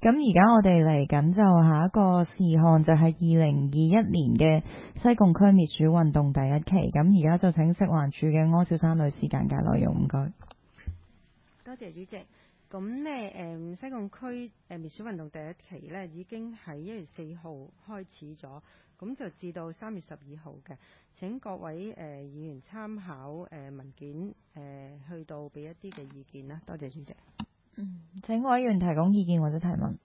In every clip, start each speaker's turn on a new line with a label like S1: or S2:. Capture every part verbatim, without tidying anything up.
S1: 咁而家我哋嚟緊就下一個事項就係二零二一年嘅西貢區滅鼠運動第一期。咁而家就請食環署嘅柯小珊女士簡介內容，唔該。
S2: 多謝主席。咁呢，誒西貢區誒滅鼠運動第一期呢已經喺一月四號開始咗，咁就至到三月十二號嘅。請各位誒、呃、議員參考誒、呃、文件誒、呃、去到俾一啲嘅意見啦。多謝主席。
S1: 嗯，請委員提供意見或者提問。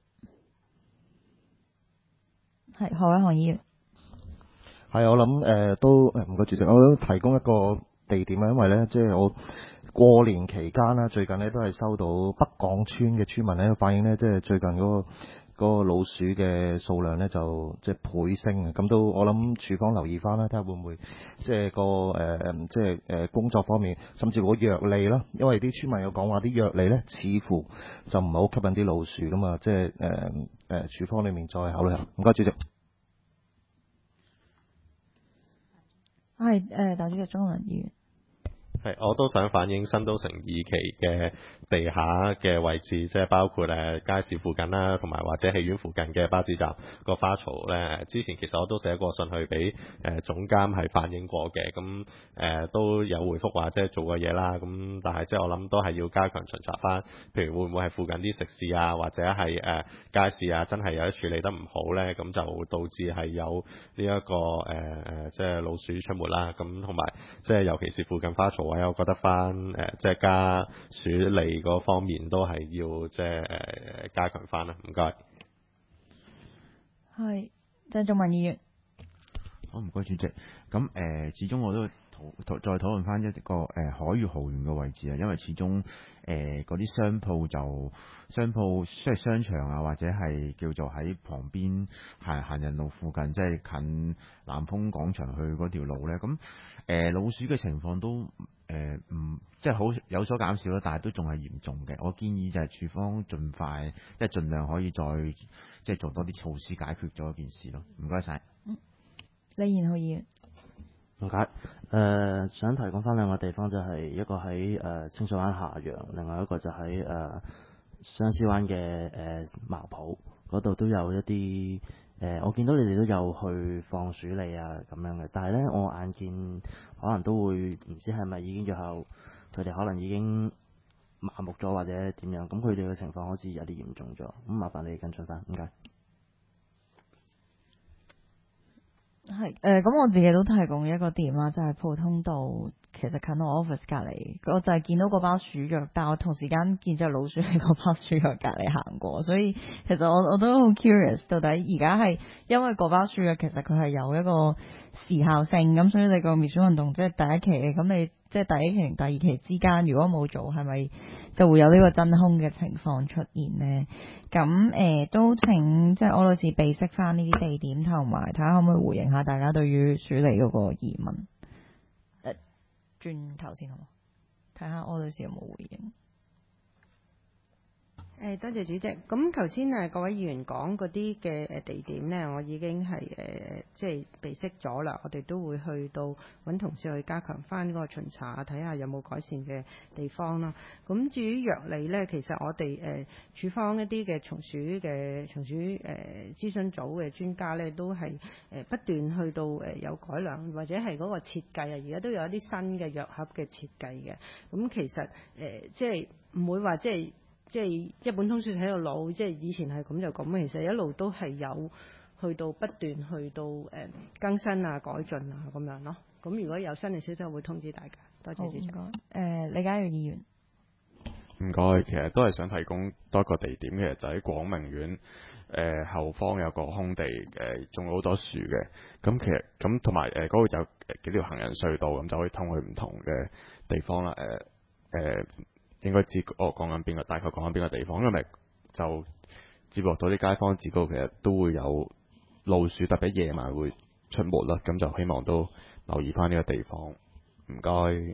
S1: 係何偉航議員。
S3: 係我諗誒、呃、都唔該主席，我都提供一個地點啊，因為呢，即係我。過年期間啦，最近呢都係收到北港村嘅村民咧反映呢，即係最近嗰、嗰個嗰個老鼠嘅數量呢，就即係倍升啊！咁都我諗處方留意翻啦，睇下會唔會即係個誒、呃、即係誒工作方面，甚至乎藥例啦，因為啲村民有講話啲藥例呢，似乎就唔係好吸引啲老鼠噶嘛，即係誒誒處方裡面再考慮下。唔該，主席。
S1: 係誒，大主席鍾良議員。
S4: 係，我都想反映新都城二期嘅地下嘅位置，即係包括誒街市附近啦，同埋或者戲院附近嘅巴士站個花槽咧。之前其實我都寫過信去俾誒總監係反映過嘅，咁誒、呃、都有回覆話即係做過嘢啦。咁但係即係我諗都係要加強巡查翻，譬如會唔會係附近啲食肆啊，或者係誒、呃、街市啊，真係有啲處理得唔好咧，咁就導致係有呢、這、一個誒誒、呃、即係老鼠出沒啦。咁同埋即係尤其是附近花槽。我覺得翻誒、呃，即係加處理嗰方面都係要即係誒、呃、加強翻啦。唔該。
S1: 係鄭仲文議員。
S5: 好，唔該主席。咁誒、呃，始終我都討討再討論翻一個誒、呃、海悦豪園嘅位置啊，因為始終誒嗰啲商鋪就商鋪即係商場啊，或者係叫做喺旁邊行行人路附近，即係近南豐廣場去嗰條路咧，咁誒、呃、老鼠嘅情況都。誒唔、呃、即係好有所減少啦，但係都仲係嚴重嘅。我建議就係處方盡快，即係盡量可以再即係做多啲措施解決咗件事咯。唔該晒。
S1: 嗯，李賢浩議員。
S6: 唔該。誒，想提供翻兩個地方，就係一個喺誒、呃、清水灣下陽，另外一個就喺誒相思灣嘅誒茅埔嗰度都有一啲。誒、呃，我見到你哋都有去放鼠餌啊咁樣嘅，但係呢，我眼見可能都會唔知係咪已經最後佢哋可能已經麻木咗或者點樣，咁佢哋嘅情況好似有啲嚴重咗，咁麻煩你跟進翻，唔該。
S1: 係誒，咁、呃、我自己都提供一個點啦，就係、是、普通道，其實近我 office 隔離，我就係見到嗰包鼠藥，但我同時間見隻老鼠喺嗰包鼠藥隔離行過，所以其實我我都好 curious，到底而家係因為嗰包鼠藥其實佢係有一個時效性，咁所以你個滅鼠運動即係第一期嘅，咁你即係第一期同第二期之間，如果冇做，係咪就會有呢個真空嘅情況出現呢？咁誒、呃、都請即係柯女士備悉翻呢啲地點，同埋睇下可唔可以回應下大家對於處理嗰個疑問。誒，轉頭先好冇？睇下柯女士有冇回應。
S2: 誒，多謝主席。咁頭先誒各位議員講嗰啲嘅誒地點呢，我已經係誒即係備悉咗啦。我哋都會去到揾同事去加強翻嗰個巡查，睇下有冇改善嘅地方啦。咁至於藥理呢，其實我哋誒處方一啲嘅松鼠嘅松鼠誒諮詢組嘅專家呢，都係誒不斷去到誒有改良，或者係嗰個設計啊，而家都有一啲新嘅藥盒嘅設計嘅。咁其實誒即係唔會話即係。即係一本通書喺度老，即係以前係咁就咁。其實一路都係有去到不斷去到誒更新啊、改進啊咁樣咯。咁如果有新嘅消息，我會通知大家。多謝主席。
S1: 誒、呃，李嘉睿議員。
S7: 唔該，其實都係想提供多一個地點嘅，就喺廣明苑誒、呃、後方有個空地誒，種咗好多樹嘅。咁其實咁同埋誒嗰度有幾條行人隧道，咁就可以通去唔同嘅地方啦。誒、呃、誒。呃應該知我講緊邊個，大概講緊邊個地方，因為就接獲到啲街坊自告，其實都會有老鼠，特別夜晚會出沒啦，咁就希望都留意翻呢個地方。唔該。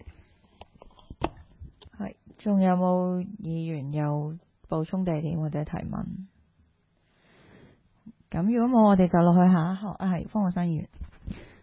S1: 係，仲有冇議員有補充地點或者提問？咁如果冇，我哋就落去下一項啊，係方國珊議員。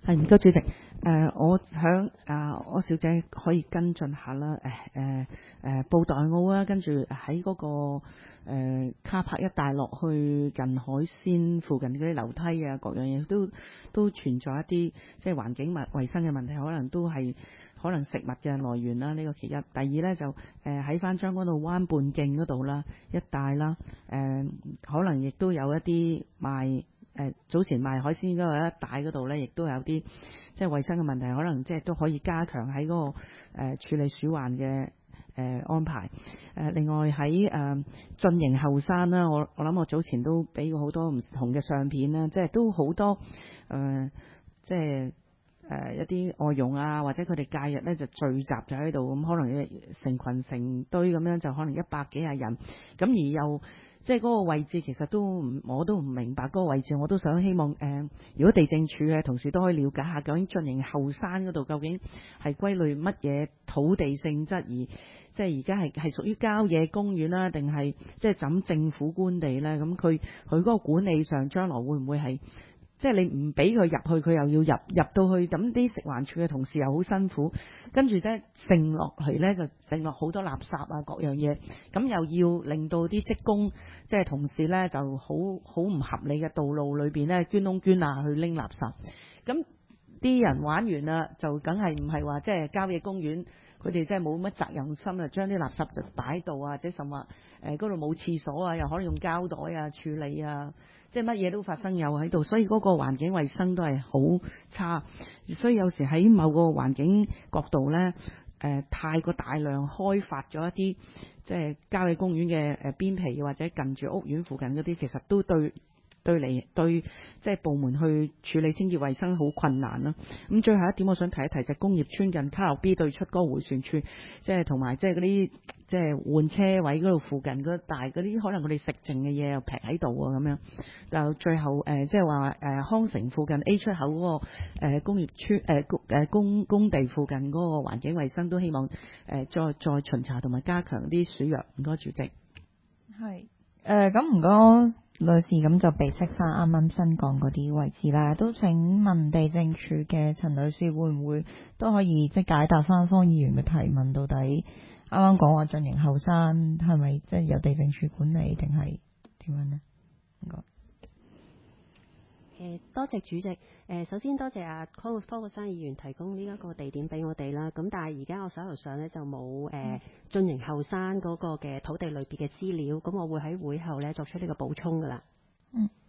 S8: 係唔該主席，誒、呃，我想啊，柯小姐可以跟進下啦，誒誒誒，布袋澳啊，跟住喺嗰個誒、呃、卡帕一帶落去近海鮮附近嗰啲樓梯啊，各樣嘢都都存在一啲即係環境物衞生嘅問題，可能都係可能食物嘅來源啦，呢、這個其一。第二咧就誒喺翻將軍澳灣半徑嗰度啦，一帶啦，誒、呃、可能亦都有一啲賣。誒、呃、早前賣海鮮嗰個一帶嗰度咧，亦都有啲即係衞生嘅問題，可能即係都可以加強喺嗰、那個誒、呃、處理鼠患嘅誒、呃、安排。誒、呃、另外喺誒進營後山啦，我我諗我早前都俾過好多唔同嘅相片啦，即係都好多誒、呃、即係誒、呃、一啲外傭啊，或者佢哋假日咧就聚集就喺度，咁可能成群成堆咁樣，就可能一百幾廿人，咁而又。即係嗰個位置其實都唔，我都唔明白嗰個位置，我都想希望誒、呃，如果地政處嘅同事都可以了解下，究竟進營後山嗰度究竟係歸類乜嘢土地性質，而即係而家係係屬於郊野公園啦，定係即係怎政府官地咧？咁佢佢嗰個管理上將來會唔會係？即係你唔俾佢入去，佢又要入入到去，咁啲食環署嘅同事又好辛苦，跟住咧剩落嚟咧就剩落好多垃圾啊，各樣嘢，咁又要令到啲職工即係同事咧就好好唔合理嘅道路裏邊咧捐窿捐罅去拎垃圾，咁啲人玩完啦，就梗係唔係話即係郊野公園，佢哋真係冇乜責任心啊，將啲垃圾就擺度啊，或者甚至話誒嗰度冇廁所啊，又可能用膠袋啊處理啊。即係乜嘢都發生有喺度，所以嗰個環境衛生都係好差。所以有時喺某個環境角度呢，誒、呃、太過大量開發咗一啲即係郊野公園嘅誒邊皮或者近住屋苑附近嗰啲，其實都對對嚟對即係部門去處理清潔衛生好困難啦。咁最後一點我想提一提就係工業村近卡樂 B 對出嗰個迴旋處，即係同埋即係嗰啲。即係換車位嗰度附近嗰大嗰啲，可能佢哋食剩嘅嘢又劈喺度啊，咁樣就最後誒、呃，即係話誒康城附近 A 出口嗰、那個、呃、工業村誒工誒工工地附近嗰個環境衛生都希望誒、呃、再再巡查同埋加強啲鼠藥。唔該主席。
S1: 係誒咁唔該女士，咁就備悉翻啱啱新講嗰啲位置啦。都請問地政處嘅陳女士會唔會都可以即係解答翻方議員嘅提問，到底？啱啱講話進營後山係咪即係由地政處管理定係點樣呢？唔該。
S9: 誒，多謝主席。誒，首先多謝阿柯柯國山議員提供呢一個地點俾我哋啦。咁但係而家我手頭上咧就冇誒進營後山嗰個嘅土地類別嘅資料，咁我會喺會後咧作出呢個補充㗎啦。嗯。